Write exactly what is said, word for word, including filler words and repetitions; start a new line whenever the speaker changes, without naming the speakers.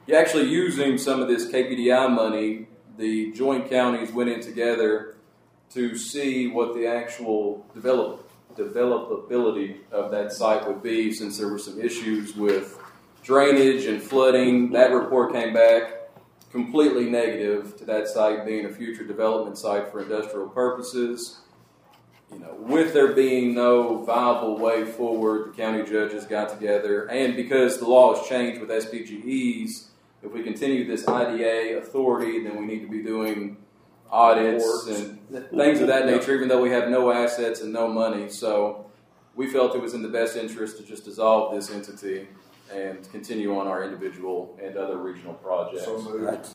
Yeah, actually using some of this K P D I money, the joint counties went in together to see what the actual develop, developability of that site would be, since there were some issues with drainage and flooding. That report came back completely negative to that site being a future development site for industrial purposes. You know, with there being no viable way forward, the county judges got together, and because the law has changed with S P G Es, if we continue this I D A authority, then we need to be doing audits and things of that nature, even though we have no assets and no money. So we felt it was in the best interest to just dissolve this entity and continue on our individual and other regional projects.
So moved.